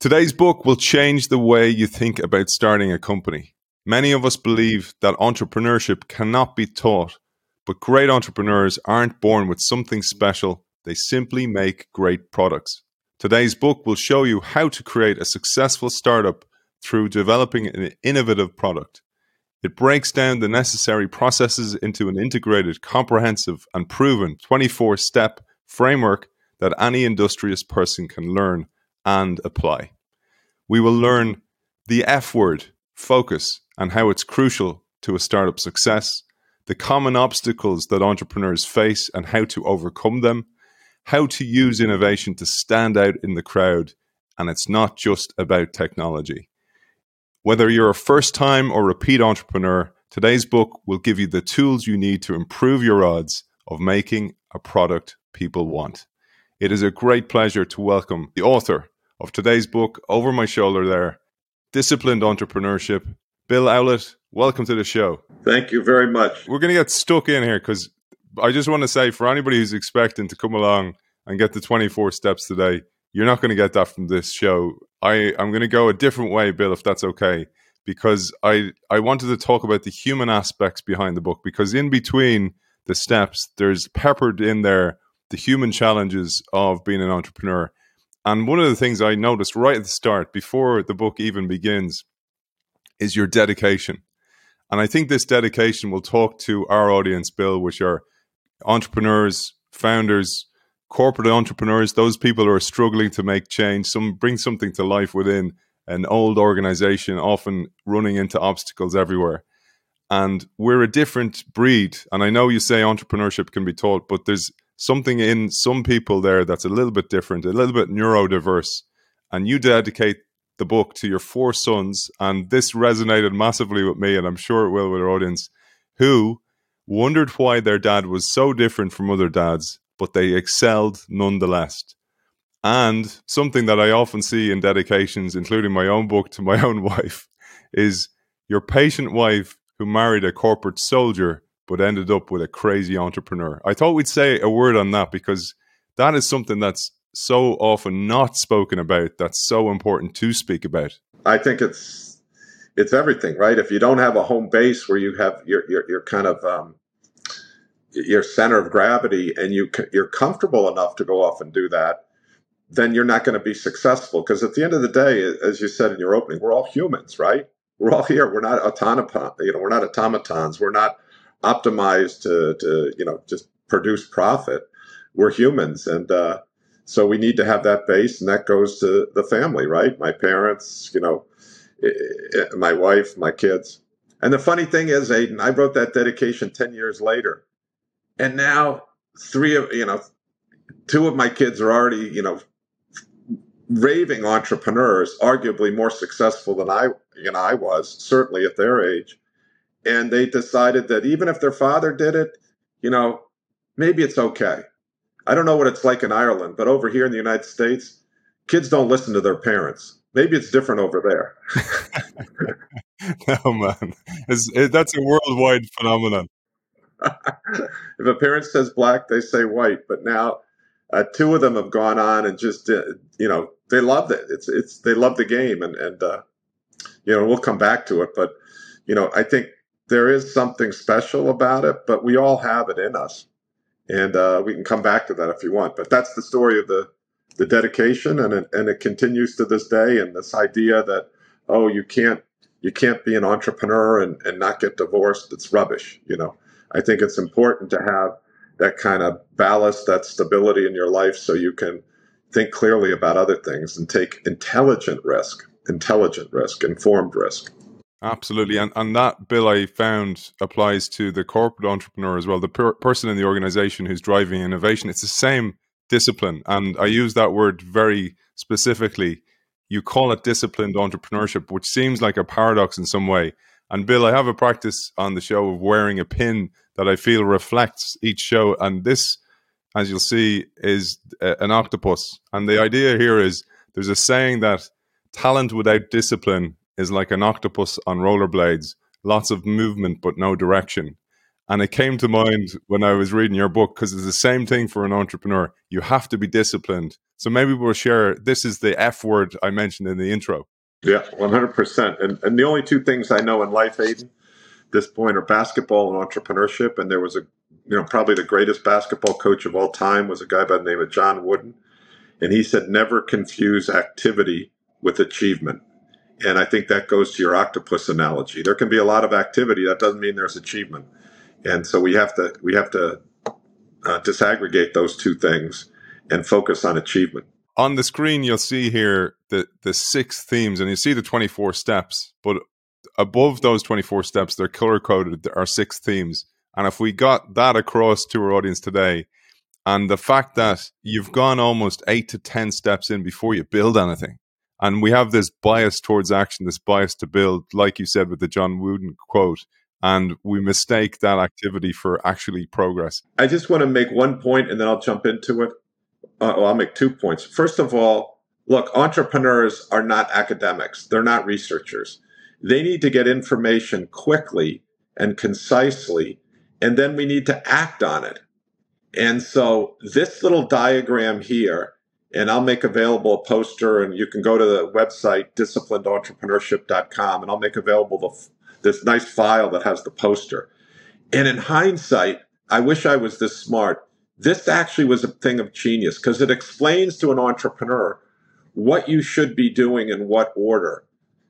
Today's book will change the way you think about starting a company. Many of us believe that entrepreneurship cannot be taught, but great entrepreneurs aren't born with something special. They simply make great products. Today's book will show you how to create a successful startup through developing an innovative product. It breaks down the necessary processes into an integrated, comprehensive, and proven 24-step framework that any industrious person can learn and apply. We will learn the F word, focus, and how it's crucial to a startup success, the common obstacles that entrepreneurs face and how to overcome them, how to use innovation to stand out in the crowd, and it's not just about technology. Whether you're a first-time or repeat entrepreneur, today's book will give you the tools you need to improve your odds of making a product people want. It is a great pleasure to welcome the author of today's book over my shoulder there, Disciplined Entrepreneurship, Bill Owlett. Welcome to the show. Thank you very much. We're going to get stuck in here because I just want to say for anybody who's expecting to come along and get the 24 steps today, you're not going to get that from this show. I'm going to go a different way, Bill, if that's okay, because I wanted to talk about the human aspects behind the book, because in between the steps, there's peppered in there the human challenges of being an entrepreneur. And one of the things I noticed right at the start, before the book even begins, is your dedication. And I think this dedication will talk to our audience, Bill, which are entrepreneurs, founders, corporate entrepreneurs, those people who are struggling to make change, bring something to life within an old organization, often running into obstacles everywhere. And we're a different breed. And I know you say entrepreneurship can be taught, but there's something in some people there that's a little bit different, a little bit neurodiverse. And you dedicate the book to your 4 sons, and this resonated massively with me, and I'm sure it will with our audience, who wondered why their dad was so different from other dads, but they excelled nonetheless. And something that I often see in dedications, including my own book to my own wife, is your patient wife who married a corporate soldier but ended up with a crazy entrepreneur. I thought we'd say a word on that, because that is something that's so often not spoken about, that's so important to speak about. I think it's everything, right? If you don't have a home base where you have your kind of your center of gravity, and you're comfortable enough to go off and do that, then you're not going to be successful. Because at the end of the day, as you said in your opening, we're all humans, right? We're all here. We're not we're not automatons. We're not optimized to just produce profit. We're humans, and so we need to have that base, and that goes to the family, right? My parents, my wife, my kids. And the funny thing is, Aidan, I wrote that dedication 10 years later, and now 2 of my kids are already raving entrepreneurs, arguably more successful than I was, certainly at their age. And they decided that even if their father did it, maybe it's okay. I don't know what it's like in Ireland, but over here in the United States, kids don't listen to their parents. Maybe it's different over there. No, man. That's a worldwide phenomenon. If a parent says black, they say white. But now 2 of them have gone on and just, they loved it. They love the game. And we'll come back to it. But, I think there is something special about it, but we all have it in us. And we can come back to that if you want. But that's the story of the dedication, and it continues to this day. And this idea that, you can't be an entrepreneur and not get divorced, it's rubbish. I think it's important to have that kind of ballast, that stability in your life, so you can think clearly about other things and take intelligent risk, informed risk. Absolutely. And that, Bill, I found applies to the corporate entrepreneur as well, the person in the organization who's driving innovation. It's the same discipline. And I use that word very specifically. You call it disciplined entrepreneurship, which seems like a paradox in some way. And Bill, I have a practice on the show of wearing a pin that I feel reflects each show. And this, as you'll see, is an octopus. And the idea here is there's a saying that talent without discipline is like an octopus on rollerblades, lots of movement but no direction. And it came to mind when I was reading your book, because it's the same thing for an entrepreneur. You have to be disciplined. So maybe we'll share, this is the F word I mentioned in the intro. Yeah, 100%. And the only two things I know in life, Aiden, at this point, are basketball and entrepreneurship. And there was probably the greatest basketball coach of all time was a guy by the name of John Wooden. And he said, never confuse activity with achievement. And I think that goes to your octopus analogy. There can be a lot of activity. That doesn't mean there's achievement. And so we have to disaggregate those two things and focus on achievement. On the screen, you'll see here the 6 themes, and you see the 24 steps. But above those 24 steps, they're color-coded. There are 6 themes. And if we got that across to our audience today, and the fact that you've gone almost 8 to 10 steps in before you build anything, and we have this bias towards action, this bias to build, like you said with the John Wooden quote, and we mistake that activity for actually progress. I just want to make one point, and then I'll jump into it. I'll make 2 points. First of all, look, entrepreneurs are not academics. They're not researchers. They need to get information quickly and concisely, and then we need to act on it. And so this little diagram here, and I'll make available a poster, and you can go to the website, disciplinedentrepreneurship.com, and I'll make available this nice file that has the poster. And in hindsight, I wish I was this smart. This actually was a thing of genius because it explains to an entrepreneur what you should be doing in what order.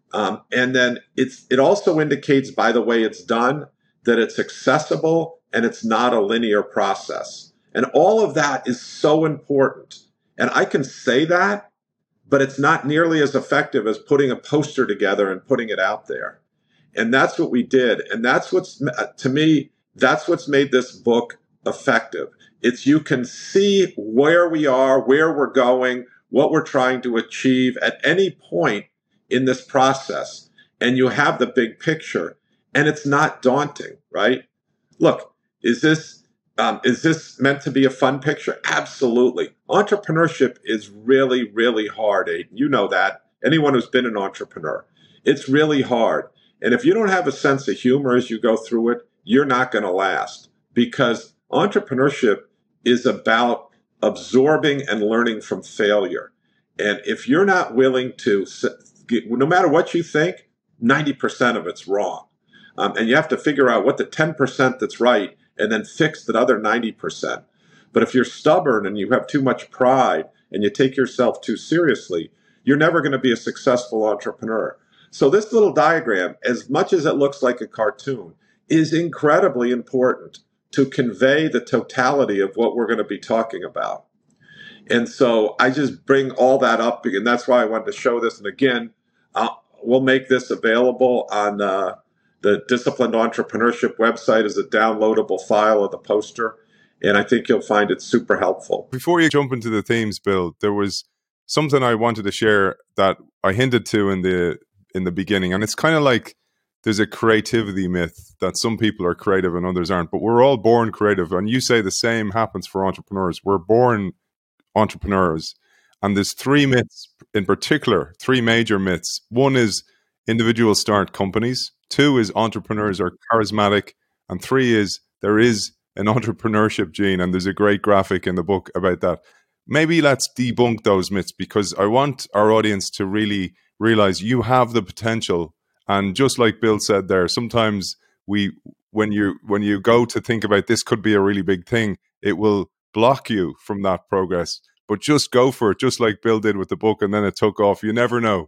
And then it also indicates, by the way it's done, that it's accessible and it's not a linear process. And all of that is so important. And I can say that, but it's not nearly as effective as putting a poster together and putting it out there. And that's what we did. And that's to me, that's what's made this book effective. It's you can see where we are, where we're going, what we're trying to achieve at any point in this process. And you have the big picture. And it's not daunting, right? Look, is this meant to be a fun picture? Absolutely. Entrepreneurship is really, really hard, Aiden. You know that. Anyone who's been an entrepreneur. It's really hard. And if you don't have a sense of humor as you go through it, you're not going to last. Because entrepreneurship is about absorbing and learning from failure. And if you're not willing to, no matter what you think, 90% of it's wrong. And you have to figure out what the 10% that's right and then fix that other 90%. But if you're stubborn and you have too much pride and you take yourself too seriously, you're never going to be a successful entrepreneur. So this little diagram, as much as it looks like a cartoon, is incredibly important to convey the totality of what we're going to be talking about. And so I just bring all that up, and that's why I wanted to show this. And again, we'll make this available on the Disciplined Entrepreneurship website as a downloadable file of the poster. And I think you'll find it super helpful. Before you jump into the themes, Bill, there was something I wanted to share that I hinted to in the beginning. And it's kind of like there's a creativity myth that some people are creative and others aren't, but we're all born creative. And you say the same happens for entrepreneurs. We're born entrepreneurs. And there's 3 myths in particular, 3 major myths. One is individuals start companies. 2 is entrepreneurs are charismatic. And 3 is there is an entrepreneurship gene. And there's a great graphic in the book about that. Maybe let's debunk those myths, because I want our audience to really realize you have the potential. And just like Bill said there, sometimes when you go to think about this could be a really big thing, it will block you from that progress. But just go for it, just like Bill did with the book, and then it took off. You never know.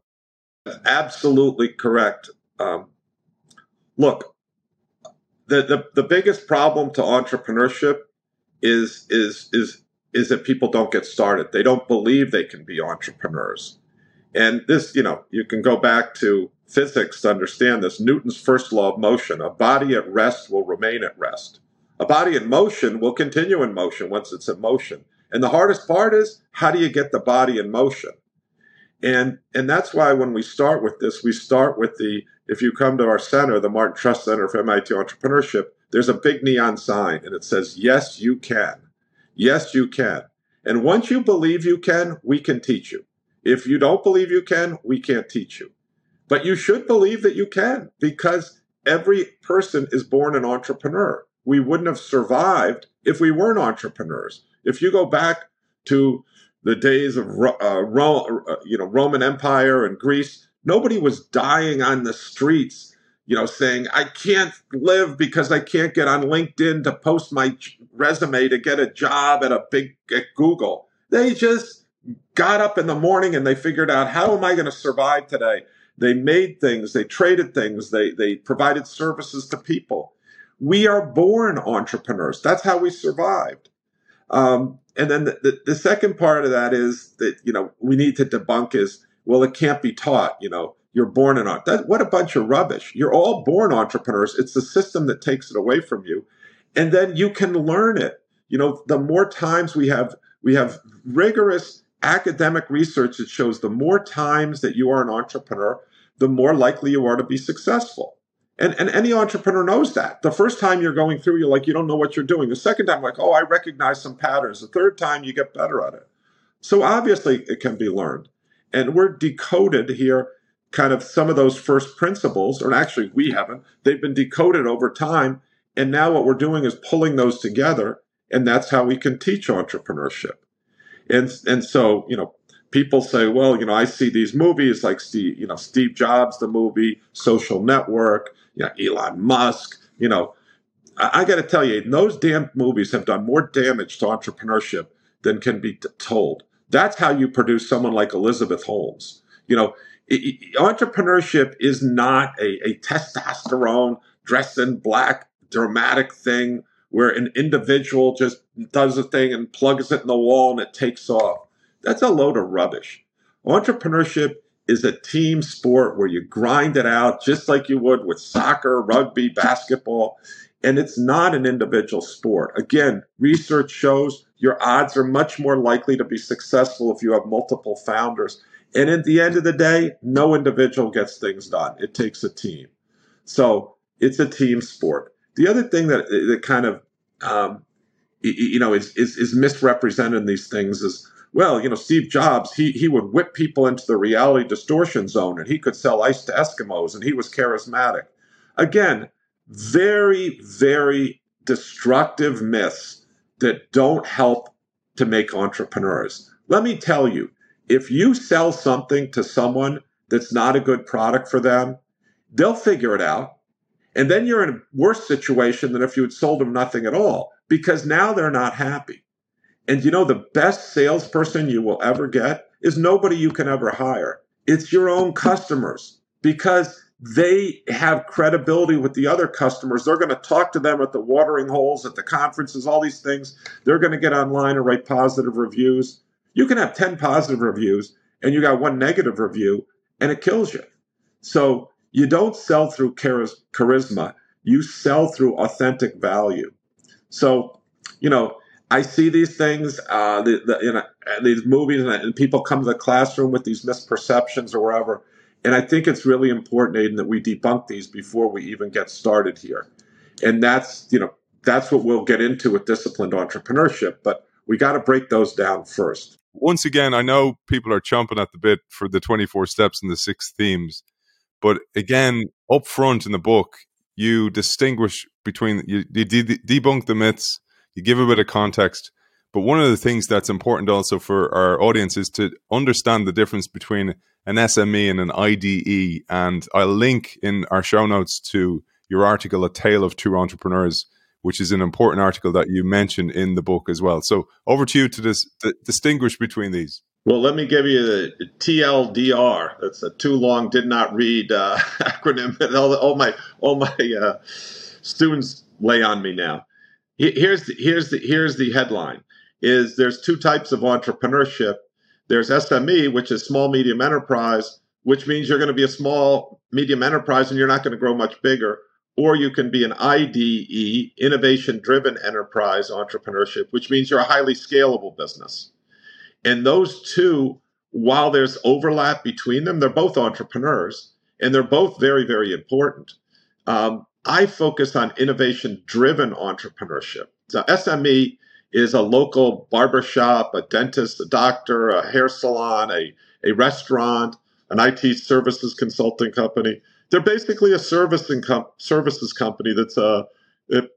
Absolutely correct. Look, the biggest problem to entrepreneurship is that people don't get started. They don't believe they can be entrepreneurs. And this, you can go back to physics to understand this. Newton's first law of motion: a body at rest will remain at rest. A body in motion will continue in motion once it's in motion. And the hardest part is, how do you get the body in motion? And that's why when we start with this, we start with if you come to our center, the Martin Trust Center for MIT Entrepreneurship, there's a big neon sign and it says, yes, you can. Yes, you can. And once you believe you can, we can teach you. If you don't believe you can, we can't teach you. But you should believe that you can, because every person is born an entrepreneur. we wouldn't have survived if we weren't entrepreneurs. If you go back to the days of Roman Empire and Greece, nobody was dying on the streets, saying, I can't live because I can't get on LinkedIn to post my resume to get a job at Google. They just got up in the morning and they figured out, how am I going to survive today? They made things, they traded things, they provided services to people. We are born entrepreneurs. That's how we survived. And then the second part of that is that, we need to debunk is, well, it can't be taught, you're born an entrepreneur. What a bunch of rubbish. You're all born entrepreneurs. It's the system that takes it away from you. And then you can learn it. The more times we have rigorous academic research that shows the more times that you are an entrepreneur, the more likely you are to be successful. And any entrepreneur knows that. The first time you're going through, you're like, you don't know what you're doing. The second time, like, oh, I recognize some patterns. The third time, you get better at it. So obviously, it can be learned. And we're decoded here, kind of some of those first principles, or actually we haven't. They've been decoded over time. And now what we're doing is pulling those together. And that's how we can teach entrepreneurship. And so, people say, well, I see these movies like Steve Jobs, the movie, Social Network, Elon Musk, I got to tell you, those damn movies have done more damage to entrepreneurship than can be told. That's how you produce someone like Elizabeth Holmes. Entrepreneurship is not a testosterone, dress in black, dramatic thing where an individual just does a thing and plugs it in the wall and it takes off. That's a load of rubbish. Entrepreneurship is a team sport where you grind it out just like you would with soccer, rugby, basketball, and it's not an individual sport. Again, research shows your odds are much more likely to be successful if you have multiple founders. And at the end of the day, no individual gets things done. It takes a team. So it's a team sport. The other thing that kind of is misrepresented in these things is, well, Steve Jobs, he would whip people into the reality distortion zone and he could sell ice to Eskimos and he was charismatic. Again, very, very destructive myths that don't help to make entrepreneurs. Let me tell you, if you sell something to someone that's not a good product for them, they'll figure it out. And then you're in a worse situation than if you had sold them nothing at all, because now they're not happy. And the best salesperson you will ever get is nobody you can ever hire. It's your own customers, because they have credibility with the other customers. They're going to talk to them at the watering holes, at the conferences, all these things. They're going to get online and write positive reviews. You can have 10 positive reviews and you got one negative review and it kills you. So you don't sell through charisma. You sell through authentic value. So, I see these things, these movies, and people come to the classroom with these misperceptions or wherever. And I think it's really important, Aidan, that we debunk these before we even get started here. And that's what we'll get into with disciplined entrepreneurship. But we got to break those down first. Once again, I know people are chomping at the bit for the 24 steps and the 6 themes. But again, up front in the book, you distinguish between, you debunk the myths, you give a bit of context. But one of the things that's important also for our audience is to understand the difference between an SME and an IDE. And I'll link in our show notes to your article, A Tale of Two Entrepreneurs, which is an important article that you mentioned in the book as well. So over to you to distinguish between these. Well, let me give you the TLDR. That's a too long, did not read acronym. All my students lay on me now. Here's the headline: is there's 2 types of entrepreneurship. There's SME, which is small medium enterprise, which means you're going to be a small medium enterprise and you're not going to grow much bigger. Or you can be an IDE, innovation driven enterprise entrepreneurship, which means you're a highly scalable business. And those two, while there's overlap between them, they're both entrepreneurs and they're both very, very important. I focus on innovation-driven entrepreneurship. So SME is a local barbershop, a dentist, a doctor, a hair salon, a restaurant, an IT services consulting company. They're basically a services company that's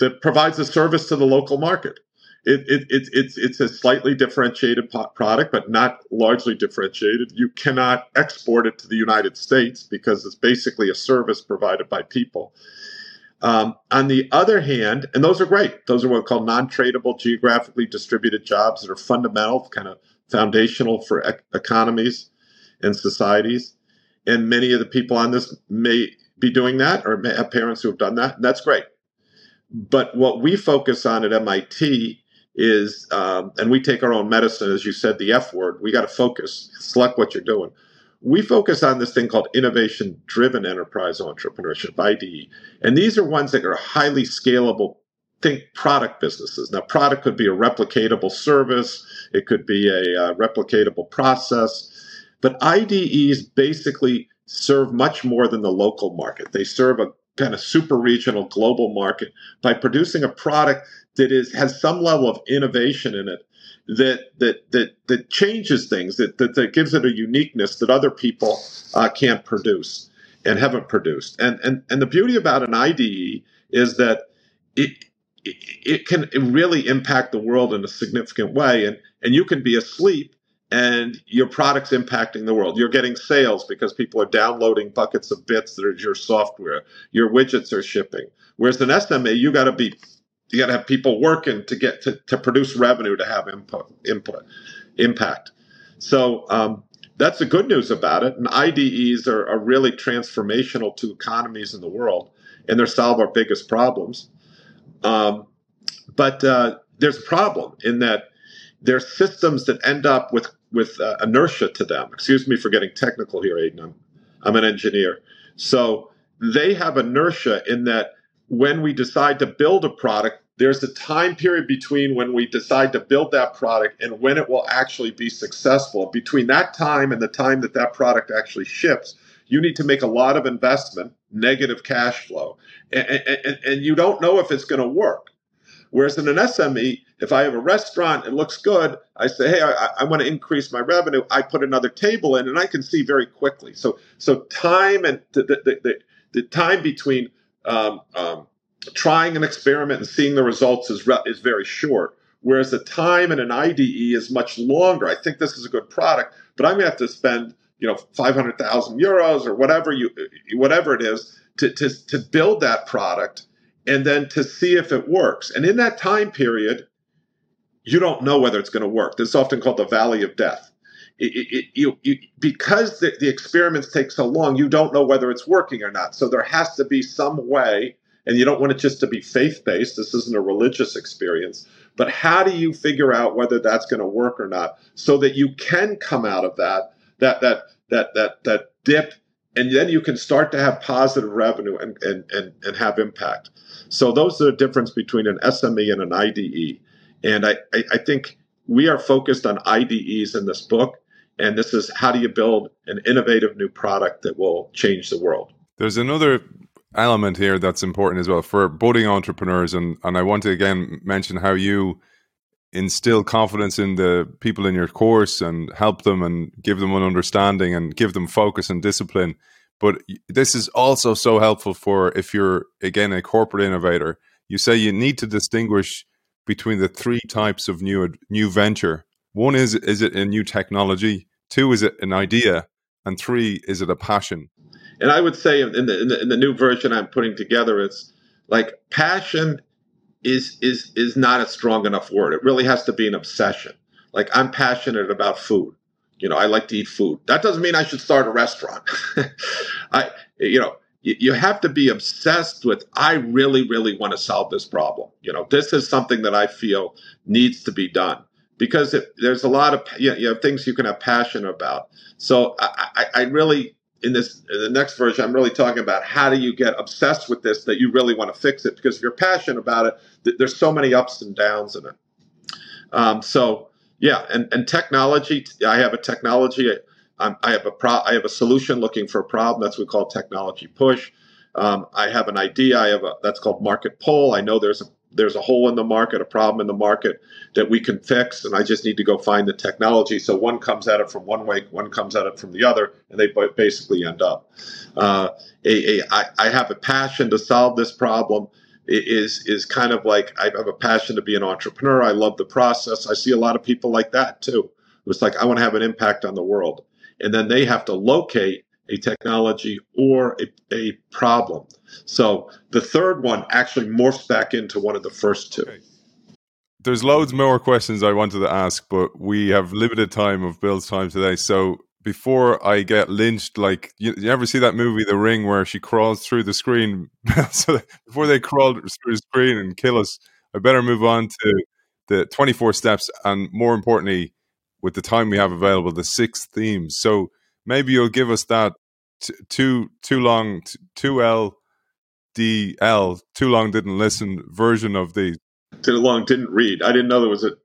that provides a service to the local market. It's a slightly differentiated product, but not largely differentiated. You cannot export it to the United States because it's basically a service provided by people. On the other hand, and those are great. Those are what we call non-tradable, geographically distributed jobs that are fundamental, kind of foundational for economies and societies. And many of the people on this may be doing that or may have parents who have done that. And that's great. But what we focus on at MIT is, and we take our own medicine, as you said, the F word, we got to focus, select what you're doing. We focus on this thing called innovation-driven enterprise entrepreneurship, IDE. And these are ones that are highly scalable, think product businesses. Now, product could be a replicatable service. It could be a replicatable process. But IDEs basically serve much more than the local market. They serve a kind of super regional global market by producing a product that has some level of innovation in it that changes things, that gives it a uniqueness that other people can't produce and haven't produced. And the beauty about an IDE is that it can really impact the world in a significant way. And you can be asleep and your product's impacting the world. You're getting sales because people are downloading buckets of bits that are your software. Your widgets are shipping. Whereas an SMA, you got to have people working to get to produce revenue to have impact. So that's the good news about it. And IDEs are really transformational to economies in the world, and they solve our biggest problems. But there's a problem in that there's systems that end up with inertia to them. Excuse me for getting technical here, Aidan. I'm an engineer. So they have inertia in that when we decide to build a product, there's a time period between when we decide to build that product and when it will actually be successful. Between that time and the time that product actually ships, you need to make a lot of investment, negative cash flow, and you don't know if it's going to work. Whereas in an SME, if I have a restaurant, it looks good, I say, hey, I want to increase my revenue, I put another table in, and I can see very quickly. So time and the time between trying an experiment and seeing the results is very short, whereas the time in an IDE is much longer. I think this is a good product, but I'm going to have to spend 500,000 euros or whatever it is to build that product and then to see if it works. And in that time period, you don't know whether it's going to work. This is often called the valley of death. Because the experiments take so long, you don't know whether it's working or not. So there has to be some way, and you don't want it just to be faith-based. This isn't a religious experience. But how do you figure out whether that's going to work or not so that you can come out of that dip, and then you can start to have positive revenue and have impact. So those are the difference between an SME and an IDE. And I think we are focused on IDEs in this book. And this is how do you build an innovative new product that will change the world. There's another element here that's important as well for budding entrepreneurs. And I want to again mention how you instill confidence in the people in your course and help them and give them an understanding and give them focus and discipline. But this is also so helpful for if you're, again, a corporate innovator. You say you need to distinguish between the three types of new venture. One is it a new technology? Two, is it an idea? And three, is it a passion? And I would say in the new version I'm putting together, it's like passion is not a strong enough word. It really has to be an obsession. Like I'm passionate about food. I like to eat food. That doesn't mean I should start a restaurant. You have to be obsessed with, I really, really want to solve this problem. This is something that I feel needs to be done because there's a lot of things you can have passion about. So I really, in the next version, I'm really talking about how do you get obsessed with this that you really want to fix it, because if you're passionate about it, there's so many ups and downs in it. And technology. I have a technology. I have a solution looking for a problem. That's what we call technology push. I have an idea. That's called market pull. I know there's a hole in the market, a problem in the market that we can fix, and I just need to go find the technology. So one comes at it from one way, one comes at it from the other, and they basically end up. I have a passion to solve this problem. is kind of like, I have a passion to be an entrepreneur. I love the process. I see a lot of people like that too. It's like, I want to have an impact on the world. And then they have to locate a technology or a problem. So the third one actually morphs back into one of the first two. Okay. There's loads more questions I wanted to ask, but we have limited time of Bill's time today. So before I get lynched, like you ever see that movie, The Ring, where she crawls through the screen? So before they crawl through the screen and kill us, I better move on to the 24 steps, and more importantly, with the time we have available, the 6 themes. So maybe you'll give us that too long, 2LDL, too long didn't listen version of the. Too long didn't read. I didn't know there was a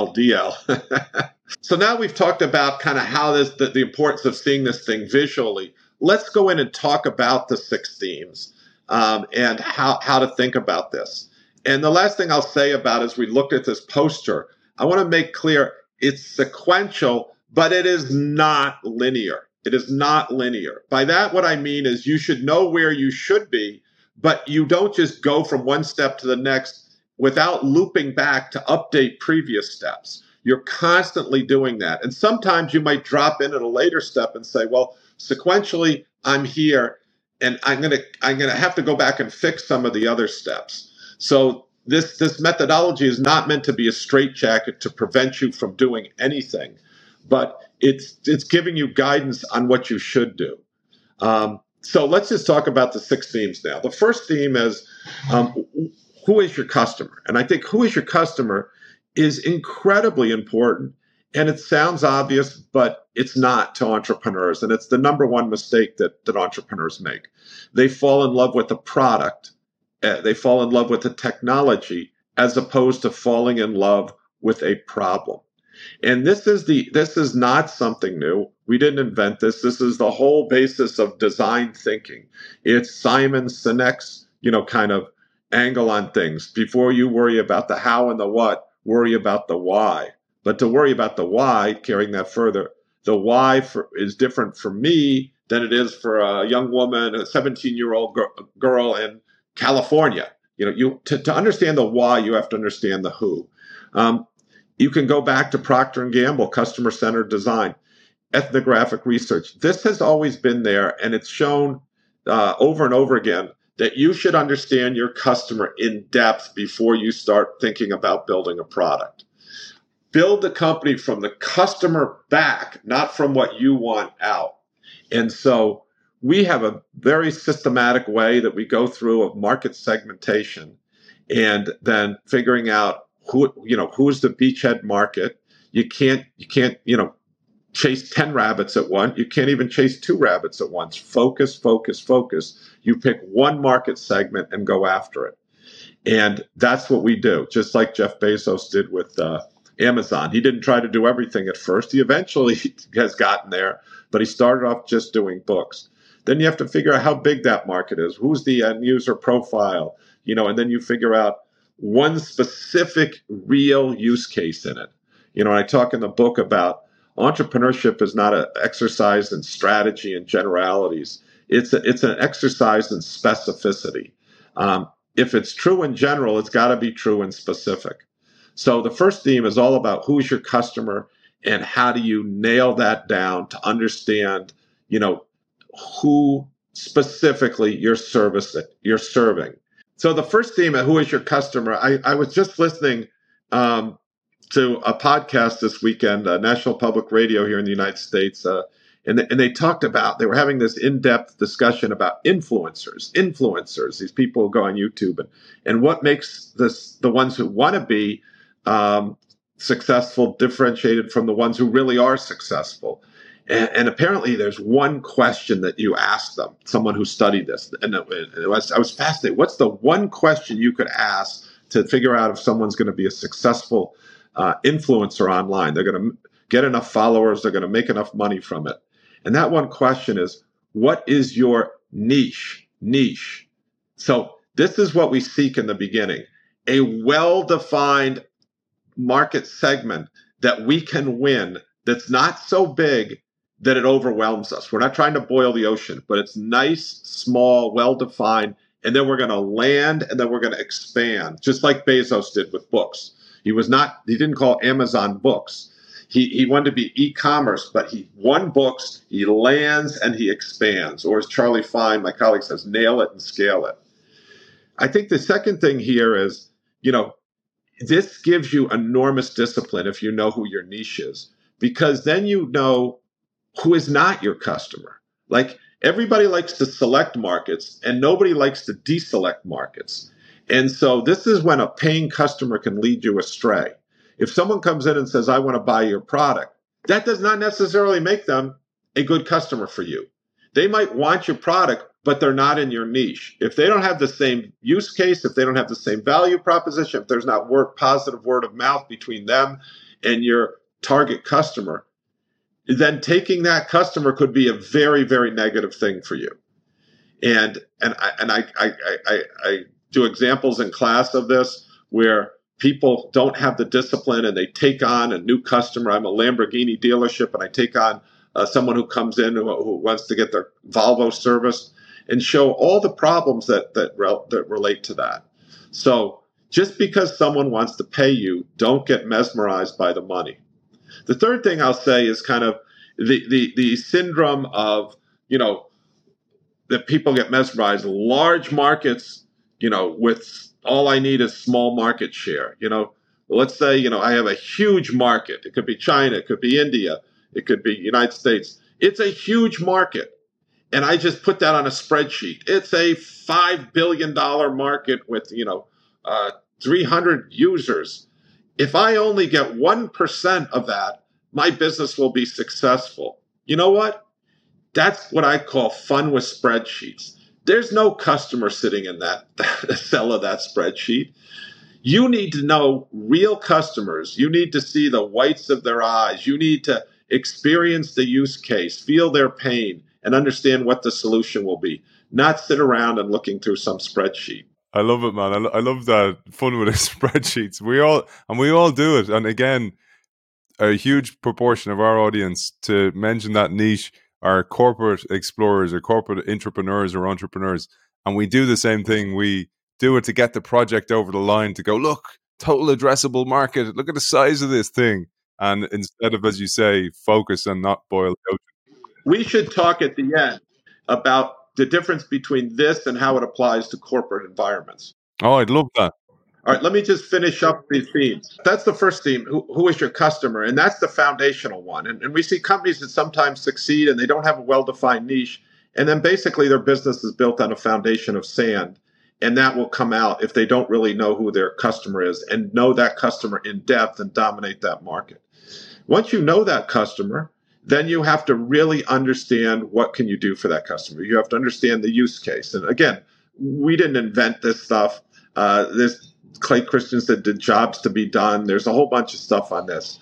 TLDL. So now we've talked about kind of how the importance of seeing this thing visually. Let's go in and talk about the 6 themes and how to think about this. And the last thing I'll say about as we looked at this poster, I want to make clear it's sequential, but it is not linear. It is not linear. By that, what I mean is you should know where you should be, but you don't just go from one step to the next without looping back to update previous steps. You're constantly doing that. And sometimes you might drop in at a later step and say, well, sequentially, I'm here, and I'm gonna have to go back and fix some of the other steps. So this methodology is not meant to be a straitjacket to prevent you from doing anything, but it's giving you guidance on what you should do. So let's just talk about the 6 themes now. The first theme is who is your customer? And I think who is your customer is incredibly important. And it sounds obvious, but it's not to entrepreneurs. And it's the number one mistake that entrepreneurs make. They fall in love with the product. They fall in love with the technology as opposed to falling in love with a problem. And this is not something new. We didn't invent this. This is the whole basis of design thinking. It's Simon Sinek's, kind of angle on things. Before you worry about the how and the what, worry about the why. But to worry about the why, carrying that further, the why is different for me than it is for a young woman, a 17-year-old girl in California. To understand the why, you have to understand the who. You can go back to Procter & Gamble, customer-centered design, ethnographic research. This has always been there, and it's shown over and over again that you should understand your customer in depth before you start thinking about building a product. Build the company from the customer back, not from what you want out. And so we have a very systematic way that we go through of market segmentation and then figuring out who's the beachhead market. You can't chase 10 rabbits at once. You can't even chase 2 rabbits at once. Focus, focus, focus. You pick one market segment and go after it. And that's what we do, just like Jeff Bezos did with Amazon. He didn't try to do everything at first. He eventually has gotten there, but he started off just doing books. Then you have to figure out how big that market is. Who's the end user profile? And then you figure out one specific real use case in it. I talk in the book about entrepreneurship is not an exercise in strategy and generalities. It's an exercise in specificity. If it's true in general, it's got to be true in specific. So the first theme is all about who's your customer and how do you nail that down to understand, who specifically you're serving. So the first theme of who is your customer, I was just listening to a podcast this weekend, National Public Radio here in the United States, and they talked about, they were having this in-depth discussion about influencers, these people who go on YouTube, and what makes the ones who want to be successful differentiated from the ones who really are successful. And apparently there's one question that you ask them, someone who studied this. And I was fascinated. What's the one question you could ask to figure out if someone's going to be a successful influencer online? They're going to get enough followers. They're going to make enough money from it. And that one question is, what is your niche? So this is what we seek in the beginning, a well-defined market segment that we can win that's not so big that it overwhelms us. We're not trying to boil the ocean, but it's nice, small, well-defined, and then we're going to land, and then we're going to expand, just like Bezos did with books. He didn't call Amazon books. He wanted to be e-commerce, but he won books, he lands, and he expands. Or as Charlie Fine, my colleague, says, nail it and scale it. I think the second thing here is, this gives you enormous discipline if you know who your niche is, because then you know who is not your customer. Like, everybody likes to select markets and nobody likes to deselect markets. And so this is when a paying customer can lead you astray. If someone comes in and says, I want to buy your product, that does not necessarily make them a good customer for you. They might want your product, but they're not in your niche. If they don't have the same use case, if they don't have the same value proposition, if there's not positive word of mouth between them and your target customer, then taking that customer could be a very, very negative thing for you. And I do examples in class of this where people don't have the discipline and they take on a new customer. I'm a Lamborghini dealership and I take on someone who comes in who wants to get their Volvo serviced, and show all the problems that relate to that. So just because someone wants to pay you, don't get mesmerized by the money. The third thing I'll say is kind of the syndrome of, that people get mesmerized. Large markets, with all I need is small market share. Let's say, I have a huge market. It could be China, it could be India, it could be United States. It's a huge market. And I just put that on a spreadsheet. It's a $5 billion market with, 300 users. If I only get 1% of that, my business will be successful. You know what? That's what I call fun with spreadsheets. There's no customer sitting in that cell of that spreadsheet. You need to know real customers. You need to see the whites of their eyes. You need to experience the use case, feel their pain, and understand what the solution will be, not sit around and looking through some spreadsheet. I love it, man. I love that fun with the spreadsheets. We all do it. And again, a huge proportion of our audience, to mention that niche, are corporate explorers or corporate entrepreneurs. And we do the same thing. We do it to get the project over the line, to go, look, total addressable market. Look at the size of this thing. And instead of, as you say, focus and not boil the ocean. We should talk at the end about the difference between this and how it applies to corporate environments. Oh, I'd love that. All right, let me just finish up these themes. That's the first theme. Who is your customer? And that's the foundational one. And we see companies that sometimes succeed and they don't have a well-defined niche. And then basically their business is built on a foundation of sand. And that will come out if they don't really know who their customer is and know that customer in depth and dominate that market. Once you know that customer, then you have to really understand what can you do for that customer. You have to understand the use case. And again, we didn't invent this stuff. This Clay Christensen did Jobs to be Done. There's a whole bunch of stuff on this.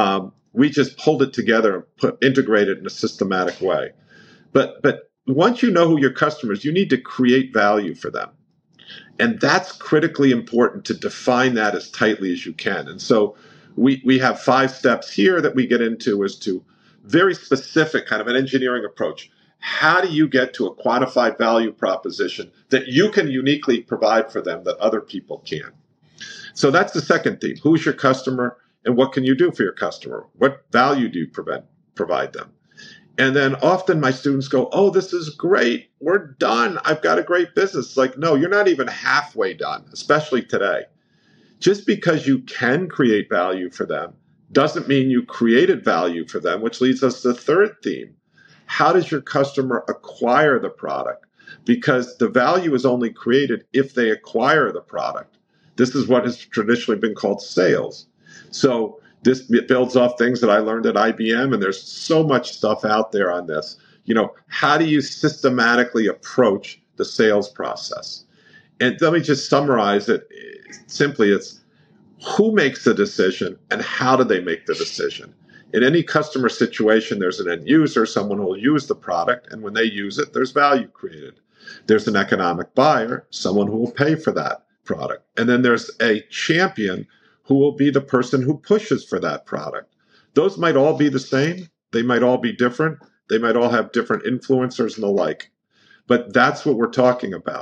We just pulled it together and integrated it in a systematic way. But once you know who your customer is, you need to create value for them. And that's critically important, to define that as tightly as you can. And so we have 5 steps here that we get into as to very specific kind of an engineering approach. How do you get to a quantified value proposition that you can uniquely provide for them that other people can't? So that's the second theme. Who's your customer and what can you do for your customer? What value do you provide them? And then often my students go, oh, this is great. We're done. I've got a great business. It's like, no, you're not even halfway done, especially today. Just because you can create value for them doesn't mean you created value for them, which leads us to the third theme. How does your customer acquire the product? Because the value is only created if they acquire the product. This is what has traditionally been called sales. So this builds off things that I learned at IBM, and there's so much stuff out there on this. How do you systematically approach the sales process? And let me just summarize it simply. It's who makes the decision and how do they make the decision? In any customer situation, there's an end user, someone who will use the product, and when they use it, there's value created. There's an economic buyer, someone who will pay for that product. And then there's a champion who will be the person who pushes for that product. Those might all be the same. They might all be different. They might all have different influencers and the like. But that's what we're talking about.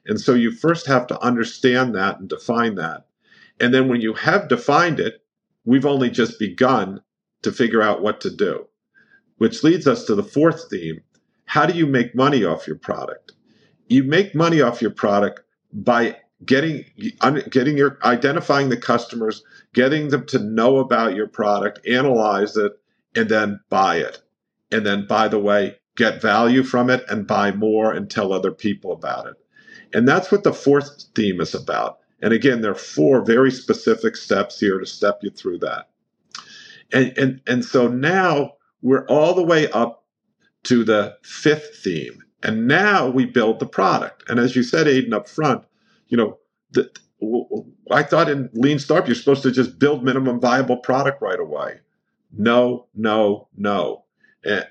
And so you first have to understand that and define that. And then when you have defined it, we've only just begun to figure out what to do, which leads us to the fourth theme. How do you make money off your product? You make money off your product by identifying the customers, getting them to know about your product, analyze it, and then buy it. And then, by the way, get value from it and buy more and tell other people about it. And that's what the fourth theme is about. And again, there are 4 very specific steps here to step you through that. And so now we're all the way up to the 5th theme. And now we build the product. And as you said, Aiden, up front, I thought in Lean Startup, you're supposed to just build minimum viable product right away. No. And,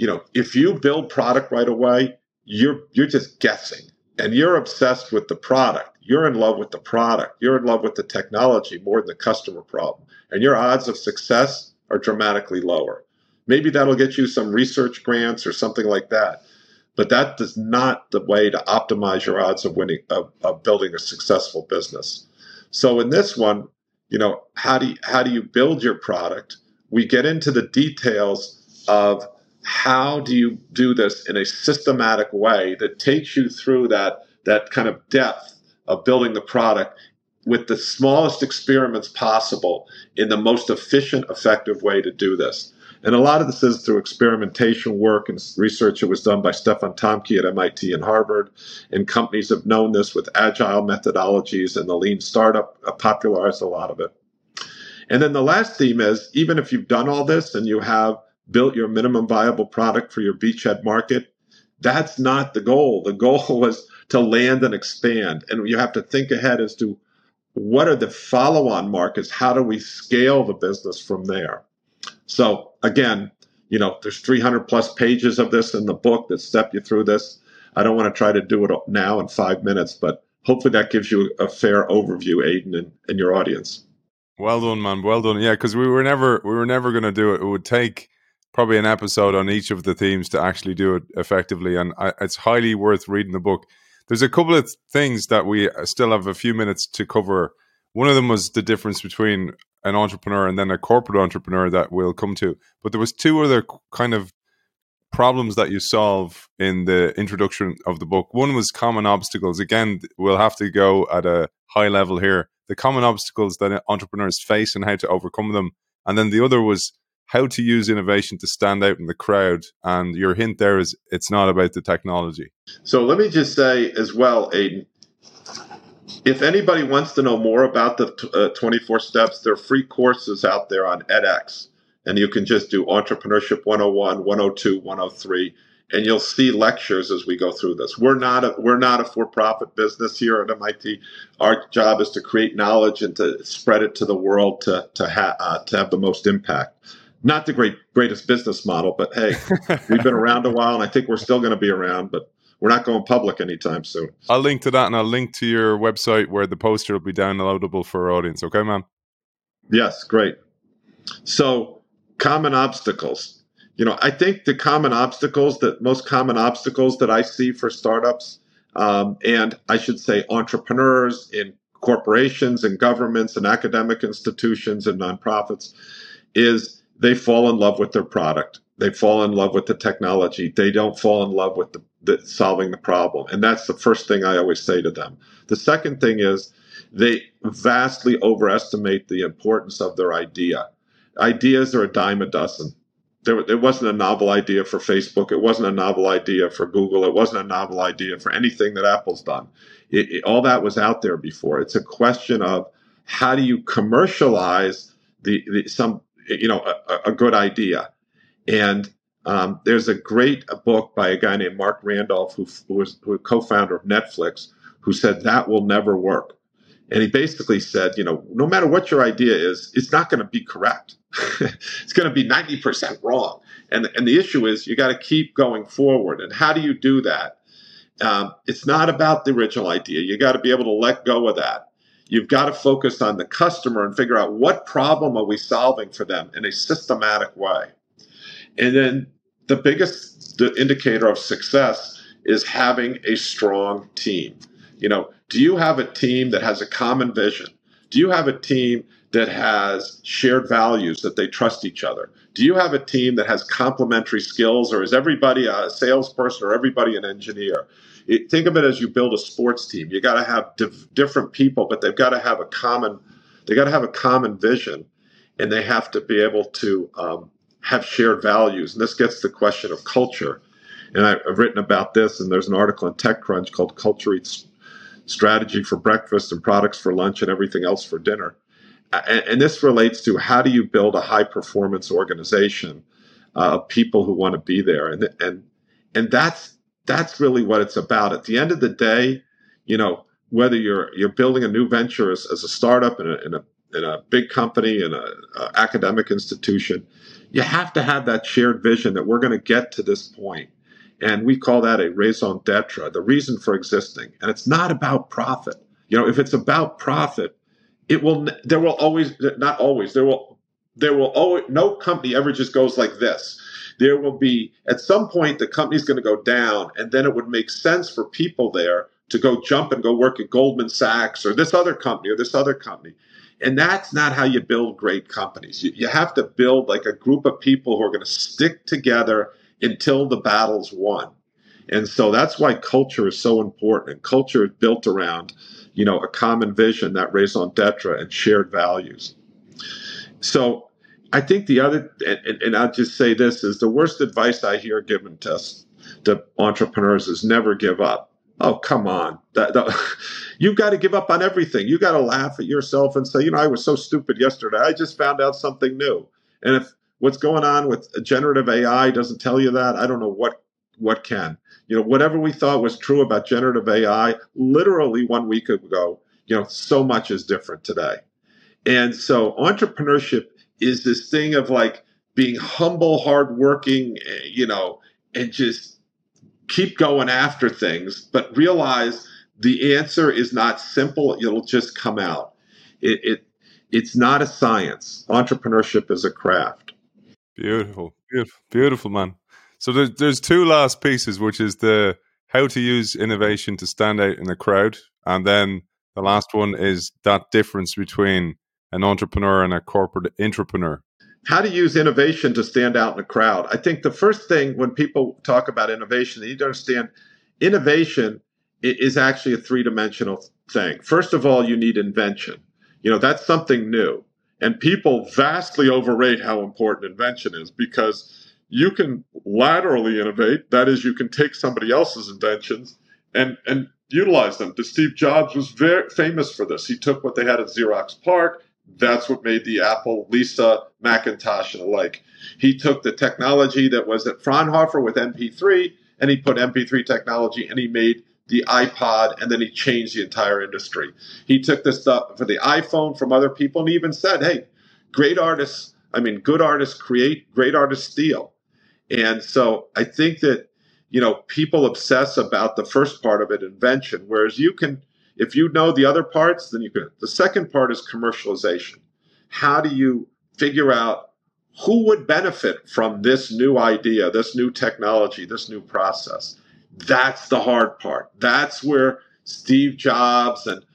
if you build product right away, you're just guessing. And you're obsessed with the product. You're in love with the product. You're in love with the technology more than the customer problem. And your odds of success are dramatically lower. Maybe that'll get you some research grants or something like that. But that is not the way to optimize your odds of winning, of building a successful business. So in this one, how do you build your product? We get into the details of how do you do this in a systematic way that takes you through that kind of depth of building the product with the smallest experiments possible in the most efficient, effective way to do this. And a lot of this is through experimentation work and research that was done by Stefan Tomke at MIT and Harvard. And companies have known this with agile methodologies, and the Lean Startup popularized a lot of it. And then the last theme is, even if you've done all this and you have built your minimum viable product for your beachhead market, that's not the goal. The goal was to land and expand. And you have to think ahead as to what are the follow-on markets? How do we scale the business from there? So again, there's 300 plus pages of this in the book that step you through this. I don't want to try to do it now in 5 minutes, but hopefully that gives you a fair overview, Aiden, and your audience. Well done, man. Well done. Yeah, because we were never going to do it. It would take probably an episode on each of the themes to actually do it effectively. And it's highly worth reading the book. There's a couple of things that we still have a few minutes to cover. One of them was the difference between an entrepreneur and then a corporate entrepreneur that we'll come to. But there was 2 other kind of problems that you solve in the introduction of the book. One was common obstacles. Again, we'll have to go at a high level here. The common obstacles that entrepreneurs face and how to overcome them. And then the other was how to use innovation to stand out in the crowd. And your hint there is it's not about the technology. So let me just say as well, Aiden, if anybody wants to know more about the 24 steps, there are free courses out there on edX. And you can just do Entrepreneurship 101, 102, 103, and you'll see lectures as we go through this. We're not a for-profit business here at MIT. Our job is to create knowledge and to spread it to the world to have the most impact. Not the greatest business model, but hey, we've been around a while, and I think we're still going to be around, but we're not going public anytime soon. I'll link to that, and I'll link to your website where the poster will be downloadable for our audience. Okay, man? Yes, great. So, common obstacles. I think the most common obstacles that I see for startups, and I should say entrepreneurs in corporations and governments and academic institutions and nonprofits, is they fall in love with their product. They fall in love with the technology. They don't fall in love with the solving the problem. And that's the first thing I always say to them. The second thing is they vastly overestimate the importance of their idea. Ideas are a dime a dozen. There wasn't a novel idea for Facebook. It wasn't a novel idea for Google. It wasn't a novel idea for anything that Apple's done. All that was out there before. It's a question of how do you commercialize a good idea. And there's a great book by a guy named Mark Randolph, who was a co-founder of Netflix, who said that will never work. And he basically said, no matter what your idea is, it's not going to be correct. It's going to be 90% wrong. And the issue is you got to keep going forward. And how do you do that? It's not about the original idea. You got to be able to let go of that. You've got to focus on the customer and figure out what problem are we solving for them in a systematic way. And then the biggest indicator of success is having a strong team. Do you have a team that has a common vision? Do you have a team that has shared values, that they trust each other? Do you have a team that has complementary skills, or is everybody a salesperson or everybody an engineer? Think of it as you build a sports team. You got to have different people, but they've got to have a common vision, and they have to be able to have shared values. And this gets to the question of culture. And I've written about this, and there's an article in TechCrunch called Culture Eats Strategy for Breakfast and Products for Lunch and Everything Else for Dinner. And this relates to how do you build a high-performance organization of people who want to be there. And that's really what it's about. At the end of the day, whether you're building a new venture as a startup in a big company, in an academic institution, you have to have that shared vision that we're going to get to this point. And we call that a raison d'etre, the reason for existing. And it's not about profit. If it's about profit, there will always, no company ever just goes like this. There will be, at some point, the company's going to go down, and then it would make sense for people there to go jump and go work at Goldman Sachs or this other company or this other company. And that's not how you build great companies. You have to build like a group of people who are going to stick together until the battle's won. And so that's why culture is so important. And culture is built around, a common vision, that raison d'etre, and shared values. So I think the other, and I'll just say this, is the worst advice I hear given to entrepreneurs is never give up. Oh, come on. You've got to give up on everything. You got to laugh at yourself and say, I was so stupid yesterday. I just found out something new. And if what's going on with generative AI doesn't tell you that, I don't know what can. Whatever we thought was true about generative AI, literally 1 week ago, so much is different today. And so entrepreneurship is this thing of like being humble, hardworking, and just keep going after things, but realize the answer is not simple. It'll just come out. It's not a science. Entrepreneurship is a craft. Beautiful, man. So there's two last pieces, which is the how to use innovation to stand out in a crowd. And then the last one is that difference between an entrepreneur and a corporate entrepreneur. How to use innovation to stand out in a crowd. I think the first thing when people talk about innovation, they need to understand innovation is actually a three-dimensional thing. First of all, you need invention. That's something new. And people vastly overrate how important invention is, because you can laterally innovate. That is, you can take somebody else's inventions and utilize them. Steve Jobs was very famous for this. He took what they had at Xerox PARC. That's what made the Apple, Lisa, Macintosh, and the like. He took the technology that was at Fraunhofer with MP3, and he put MP3 technology, and he made the iPod, and then he changed the entire industry. He took the stuff for the iPhone from other people, and he even said, hey, good artists create, great artists steal. And so I think that, people obsess about the first part of it, invention, whereas if you know the other parts, then you can. The second part is commercialization. How do you figure out who would benefit from this new idea, this new technology, this new process? That's the hard part. That's where Steve Jobs and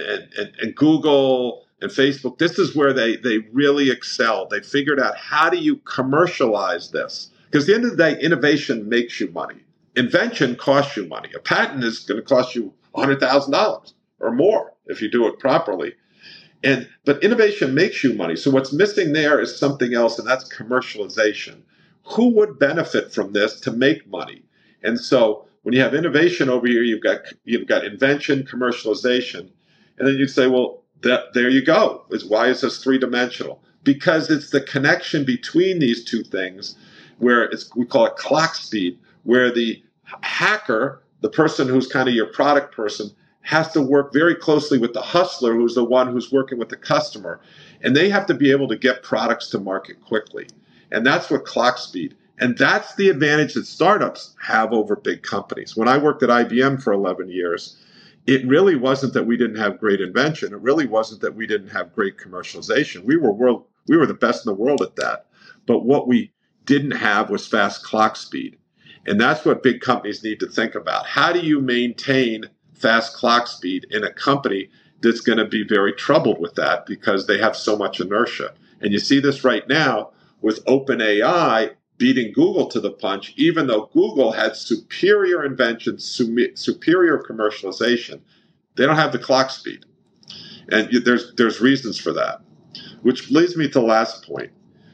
Google and Facebook, this is where they really excelled. They figured out, how do you commercialize this? Because at the end of the day, innovation makes you money. Invention costs you money. A patent is going to cost you $100,000 or more if you do it properly. But innovation makes you money. So what's missing there is something else, and that's commercialization. Who would benefit from this to make money? And so when you have innovation over here, you've got invention, commercialization, and then you'd say, well, there you go. Why is this three-dimensional? Because it's the connection between these two things where we call it clock speed, where the hacker, the person who's kind of your product person, has to work very closely with the hustler, who's the one who's working with the customer. And they have to be able to get products to market quickly. And that's what clock speed. And that's the advantage that startups have over big companies. When I worked at IBM for 11 years, it really wasn't that we didn't have great invention. It really wasn't that we didn't have great commercialization. We were the best in the world at that. But what we didn't have was fast clock speed. And that's what big companies need to think about. How do you maintain fast clock speed in a company that's going to be very troubled with that because they have so much inertia. And you see this right now with OpenAI beating Google to the punch, even though Google had superior inventions, superior commercialization. They don't have the clock speed. And there's reasons for that, which leads me to the last point.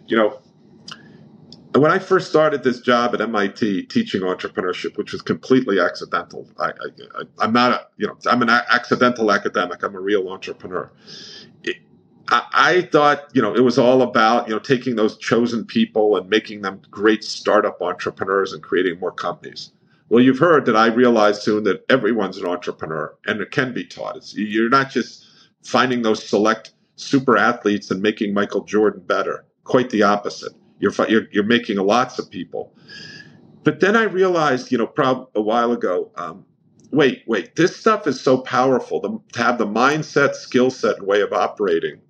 When I first started this job at MIT teaching entrepreneurship, which was completely accidental, I'm an accidental academic. I'm a real entrepreneur. I thought, it was all about, taking those chosen people and making them great startup entrepreneurs and creating more companies. Well, you've heard that I realized soon that everyone's an entrepreneur and it can be taught. You're not just finding those select super athletes and making Michael Jordan better. Quite the opposite. You're making lots of people. But then I realized, probably a while ago, wait, this stuff is so powerful to have the mindset, skill set, and way of operating.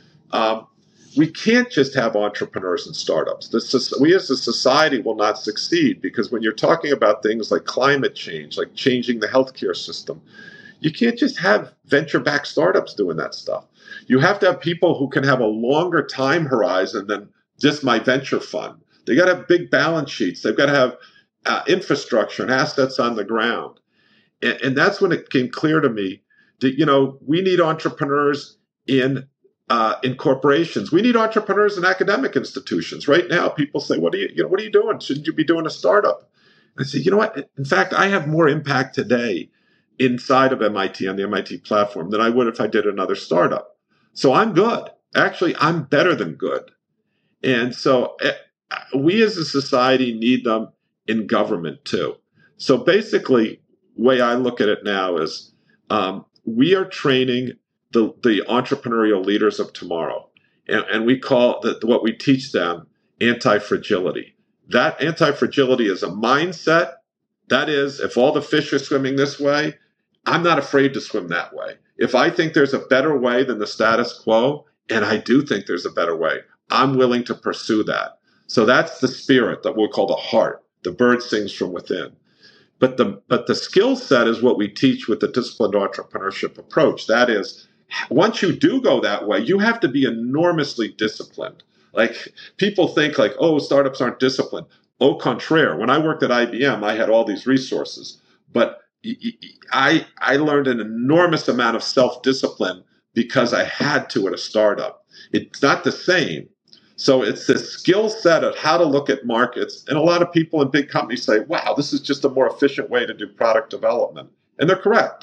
We can't just have entrepreneurs and startups. We as a society will not succeed because when you're talking about things like climate change, like changing the healthcare system, you can't just have venture-backed startups doing that stuff. You have to have people who can have a longer time horizon than just my venture fund. They got to have big balance sheets. They've got to have infrastructure and assets on the ground. And that's when it became clear to me that, we need entrepreneurs in corporations. We need entrepreneurs in academic institutions. Right now, people say, what are you doing? Shouldn't you be doing a startup? I say, you know what? In fact, I have more impact today inside of MIT on the MIT platform than I would if I did another startup. So I'm good. Actually, I'm better than good. And so we as a society need them in government too. So basically, the way I look at it now is we are training the entrepreneurial leaders of tomorrow. And we call what we teach them anti-fragility. That anti-fragility is a mindset. That is, if all the fish are swimming this way, I'm not afraid to swim that way. If I think there's a better way than the status quo, and I do think there's a better way, I'm willing to pursue that. So that's the spirit that we'll call the heart. The bird sings from within. But the skill set is what we teach with the disciplined entrepreneurship approach. That is, once you do go that way, you have to be enormously disciplined. Like people think like, oh, startups aren't disciplined. Au contraire. When I worked at IBM, I had all these resources, but I learned an enormous amount of self-discipline because I had to at a startup. It's not the same. So it's this skill set of how to look at markets. And a lot of people in big companies say, wow, this is just a more efficient way to do product development. And they're correct.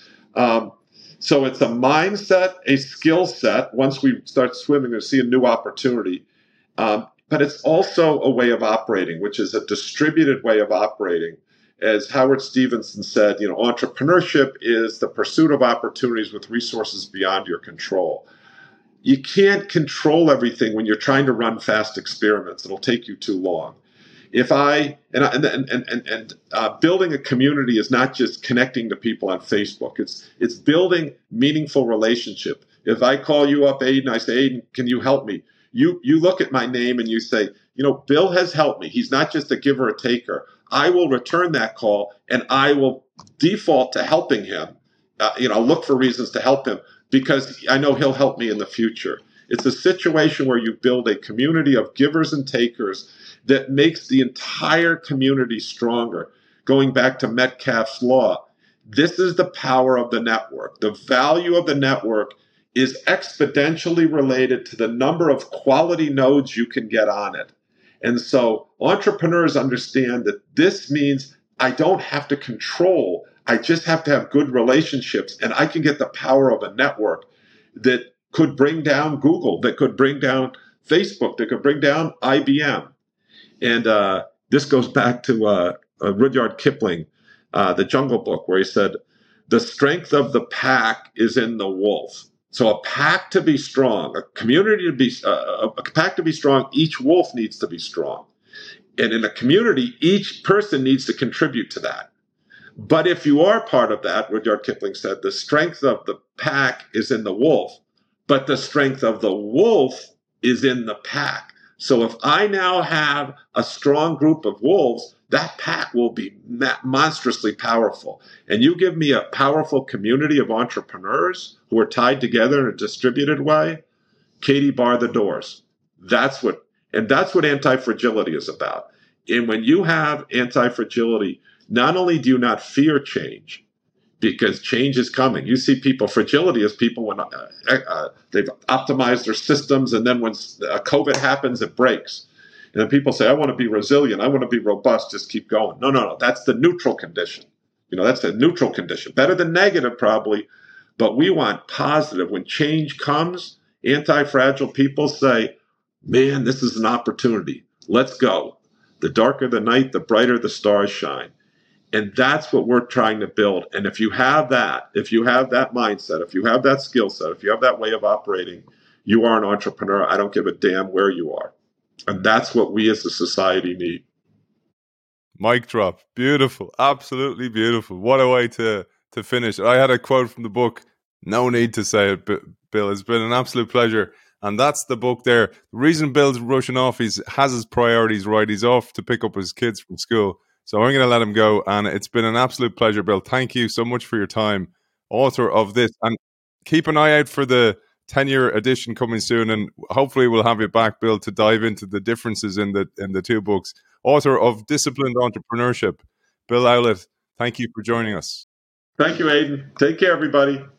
So it's a mindset, a skill set. Once we start swimming and see a new opportunity. But it's also a way of operating, which is a distributed way of operating. As Howard Stevenson said, entrepreneurship is the pursuit of opportunities with resources beyond your control. You can't control everything when you're trying to run fast experiments. It'll take you too long. Building a community is not just connecting to people on Facebook. It's building meaningful relationship. If I call you up, Aiden, I say, Aiden, can you help me? You look at my name and you say, Bill has helped me. He's not just a giver or taker. I will return that call and I will default to helping him. I'll look for reasons to help him because I know he'll help me in the future. It's a situation where you build a community of givers and takers that makes the entire community stronger. Going back to Metcalfe's law, this is the power of the network. The value of the network is exponentially related to the number of quality nodes you can get on it. And so entrepreneurs understand that this means I don't have to control. I just have to have good relationships, and I can get the power of a network that could bring down Google, that could bring down Facebook, that could bring down IBM. And this goes back to Rudyard Kipling, The Jungle Book, where he said, the strength of the pack is in the wolf. So a pack to be strong, a community to be, a pack to be strong, each wolf needs to be strong. And in a community, each person needs to contribute to that. But if you are part of that, Rudyard Kipling said, the strength of the pack is in the wolf, but the strength of the wolf is in the pack. So if I now have a strong group of wolves, that pack will be monstrously powerful. And you give me a powerful community of entrepreneurs who are tied together in a distributed way, Katie, bar the doors. That's what anti-fragility is about. And when you have anti-fragility, not only do you not fear change, because change is coming. You see people, fragility is people when they've optimized their systems, and then when COVID happens, it breaks. And then people say, I want to be resilient, I want to be robust, just keep going. No. That's the neutral condition. That's the neutral condition. Better than negative, probably, but we want positive. When change comes, anti-fragile people say, man, this is an opportunity. Let's go. The darker the night, the brighter the stars shine. And that's what we're trying to build. And if you have that mindset, if you have that skill set, if you have that way of operating, you are an entrepreneur. I don't give a damn where you are. And that's what we as a society need. Mic drop. Beautiful. Absolutely beautiful. What a way to finish. I had a quote from the book. No need to say it, Bill. It's been an absolute pleasure. And that's the book there. The reason Bill's rushing off, he has his priorities right. He's off to pick up his kids from school. So I'm going to let him go. And it's been an absolute pleasure, Bill. Thank you so much for your time. Author of this. And keep an eye out for the 10-year edition coming soon. And hopefully we'll have you back, Bill, to dive into the differences in the two books. Author of Disciplined Entrepreneurship, Bill Owlett. Thank you for joining us. Thank you, Aidan. Take care, everybody.